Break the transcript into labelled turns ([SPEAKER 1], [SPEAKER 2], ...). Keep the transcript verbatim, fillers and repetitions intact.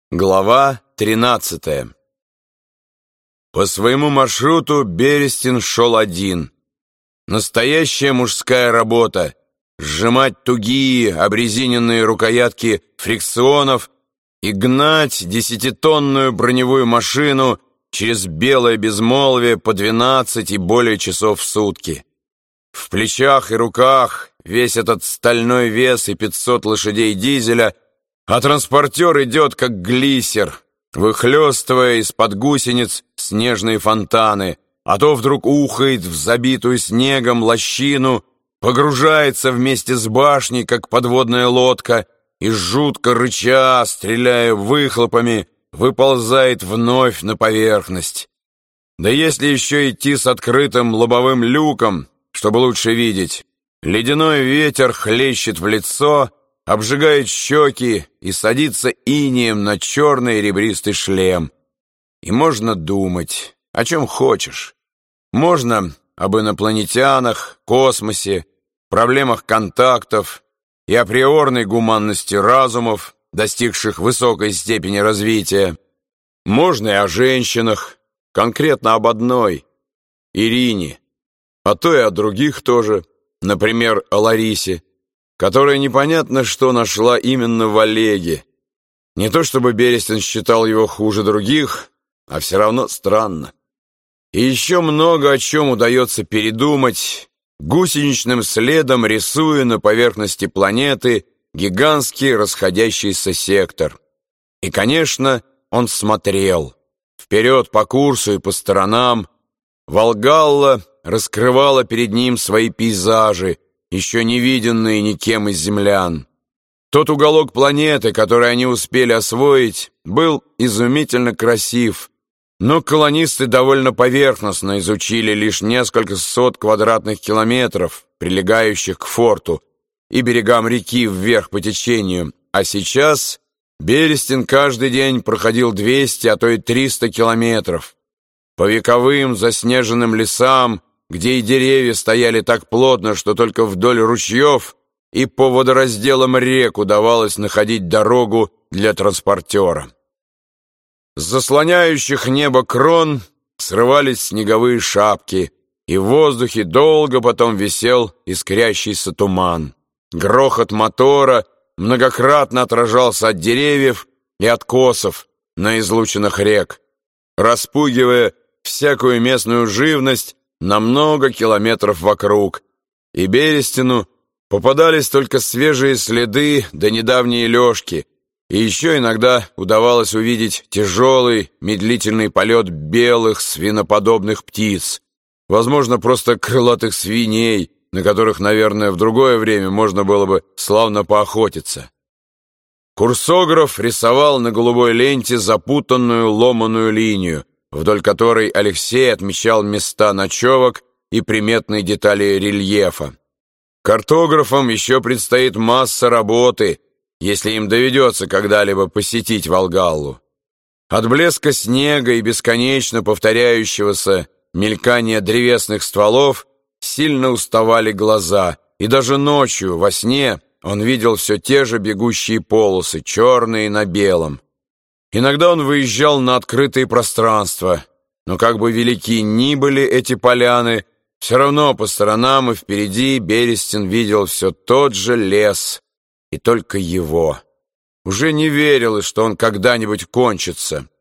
[SPEAKER 1] Глава тринадцатая. По своему маршруту Берестин шел один. Настоящая мужская работа — сжимать тугие обрезиненные рукоятки фрикционов и гнать десятитонную броневую машину через белое безмолвие по двенадцать и более часов в сутки. В плечах и руках весь этот стальной вес и пятьсот лошадей дизеля, а транспортер идет как глиссер, выхлестывая из-под гусениц снежные фонтаны, а то вдруг ухает в забитую снегом лощину, погружается вместе с башней, как подводная лодка, и жутко рыча, стреляя выхлопами, выползает вновь на поверхность. Да если еще идти с открытым лобовым люком, чтобы лучше видеть, ледяной ветер хлещет в лицо, обжигает щеки и садится инеем на черный ребристый шлем. И можно думать, о чем хочешь. Можно об инопланетянах, космосе, проблемах контактов и априорной гуманности разумов, достигших высокой степени развития. Можно и о женщинах, конкретно об одной, Ирине, а то и о других тоже, например, о Ларисе, которая непонятно что нашла именно в Олеге. Не то чтобы Берестин считал его хуже других, а все равно странно. И еще много о чем удается передумать, гусеничным следом рисуя на поверхности планеты гигантский расходящийся сектор. И, конечно, он смотрел вперед по курсу и по сторонам. Волгалла раскрывала перед ним свои пейзажи, еще не виденные никем из землян. Тот уголок планеты, который они успели освоить, был изумительно красив, но колонисты довольно поверхностно изучили лишь несколько сот квадратных километров, прилегающих к форту и берегам реки вверх по течению, а сейчас Берестин каждый день проходил двести, а то и триста километров. По вековым заснеженным лесам, где и деревья стояли так плотно, что только вдоль ручьев и по водоразделам рек удавалось находить дорогу для транспортера. С заслоняющих небо крон срывались снеговые шапки, и в воздухе долго потом висел искрящийся туман. Грохот мотора многократно отражался от деревьев и откосов на излучинах рек, распугивая всякую местную живность на много километров вокруг, и Берестину попадались только свежие следы да недавние лёжки, и еще иногда удавалось увидеть тяжелый медлительный полет белых свиноподобных птиц, возможно, просто крылатых свиней, на которых, наверное, в другое время можно было бы славно поохотиться. Курсограф рисовал на голубой ленте запутанную ломаную линию, вдоль которой Алексей отмечал места ночевок и приметные детали рельефа. Картографам еще предстоит масса работы, если им доведется когда-либо посетить Волгаллу. От блеска снега и бесконечно повторяющегося мелькания древесных стволов сильно уставали глаза, и даже ночью, во сне, он видел все те же бегущие полосы, черные на белом. Иногда он выезжал на открытые пространства, но как бы велики ни были эти поляны, все равно по сторонам и впереди Берестин видел все тот же лес, и только его. Уже не верилось, что он когда-нибудь кончится.